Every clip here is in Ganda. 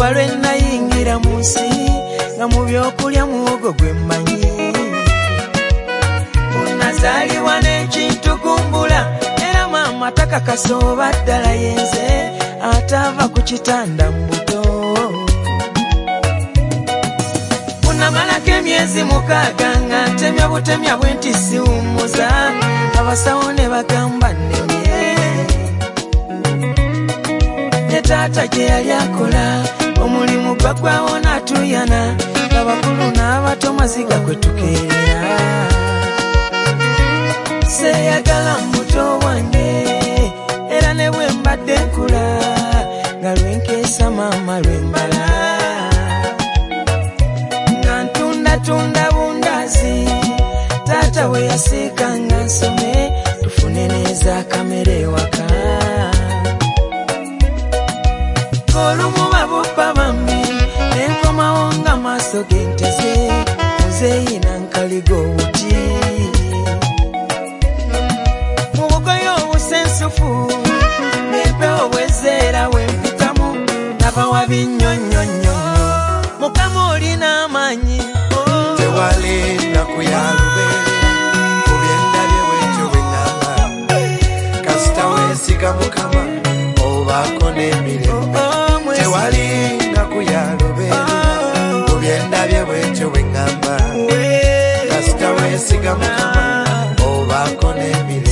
kuva lwe nayingira mu nsi nga mu byokulya muwogo gwe mmanyi. Nazaliwa n'ekintu kumbula era maama takakasa oba ddala yenze atava ku kitanda mu buto. Namalako emyezi 6 nga ntemya butemya bwe nti siwummuza abasawo ne bagamba nnemye. Ne taata gye yali akola omulimu bagwawo n'atuyana abakulu n'abato maziga kwe tukeerera. Seeyagala muto wange era ne bwe mbadde nkula nga lwenkeesa maama lwembala. Tunda bundazi tata we yasikanga nsome tufune neza kamere waka. Olumu babupa bambi nenkomawo nga maaso genteze muzeyina nkaligo obuti. Mu bugoyo obusensufu n'empewo bwezeera wempitamu nabawa binnyonnyonnyo Mukama olina amaanyi. Walinda kuyalubele kubyendabye bwetyo bwengamba kasita weesiga Mukama obaako n'emirembe. Tewalinda kuyalubele kubyendabye bwetyo bwengamba kasita weesiga Mukama obaako n'emirembe.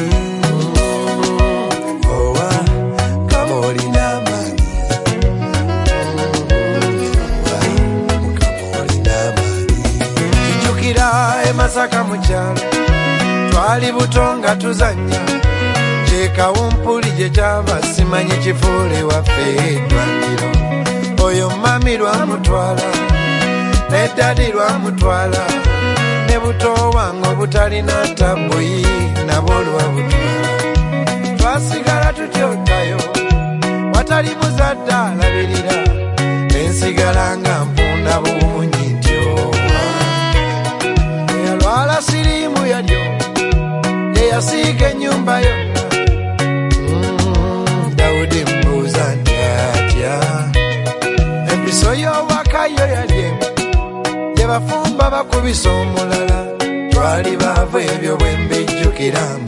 Kama olina amaanyi Masaka mukyalo twali buto nga tuzanya kyekawumpuli gye kyava simanyi kifuule waffe eddwaliro. Oyo mami lwamutwala ne dadi lwamutwala ne buto wange obutalina tabuyi nabo lwabutwala. Twasigala tutyotayo watali muzadde alabirira ensigala nga mpunda bungi ntyo. Wala sirimu yalyo yeyasiga ennyumba yonna. Dawudi mbuuza ndyatya empiso y'owakayo yalye gye bafumba bakubisa omulala. Twali baavu ebyo bwe mbijjukiramu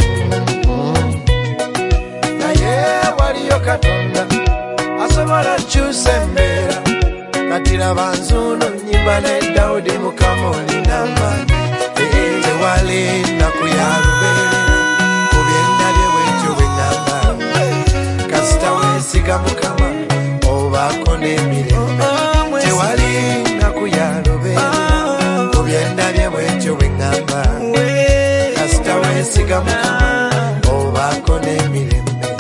naye waliyo Katonda asobola kyusa embeera. Kati laba nzuuno nnyimba ne Dawudi Mukama olina amaanyi. Walinda kuyalubele kubyendabye bwetyo bwengamba kasita weesiga Mukama obaako n'emirembe. Tewalinda kuyalubele kubyendabye bwetyo bwengamba kasita weesiga Mukama obaako n'emirembe.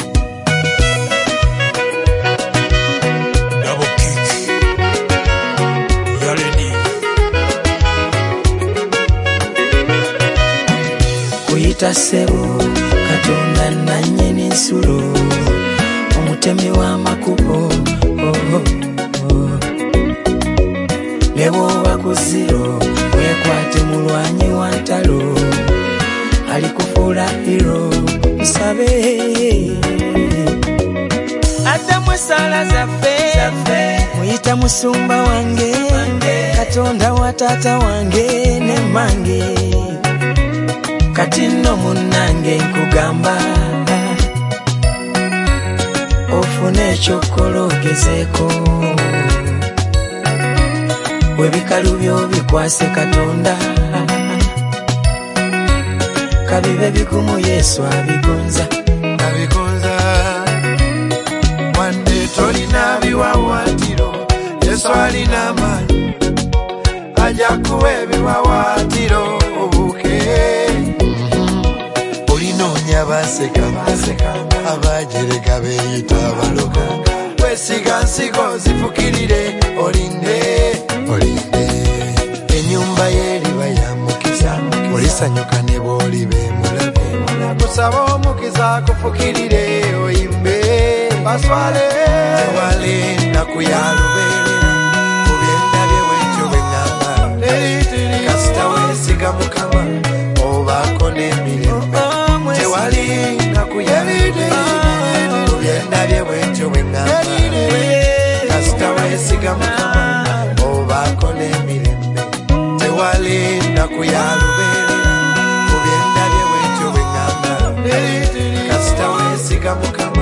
Kuyita ssebo Katonda nannyini nsulo omutemi w'amakubo. Ne bw'oba ku ziro weekwate mulwanyi wa ntalo alikufuula hero musabe. Addamu essaala zaffe muyita musumba wange Katonda wa taata wange ne mmange. Kati nno munnange nkugamba ofune ekyokola ogezeeko. Webikalu byo bikwase Katonda kabibe bigumu Yesu abigonza. Wande tolina biwawaatiro Yesu alina amaanyi ajja kuwa ebiwawaatiro obuke. Olinoonya baseka abajereka beeyita abaloga. Weesiga nsigo zifukirire olinde ennyumba y'eriba ya mukiza olisanyuka ne bw'oliba emulabe. Kusaba omukiza akufukirire oyimbe baswale. Tewalinda kuyalubele kubyendabye bwetyo bwengamba kasita weesiga Mukama obaako n'emirembe. Tewalinda kuyalubele kubyendabye bwetyo bwengamba kasita weesiga kuyalubeere kubyendabye bwekyo bwe ŋŋamba kasita weesiga Mukama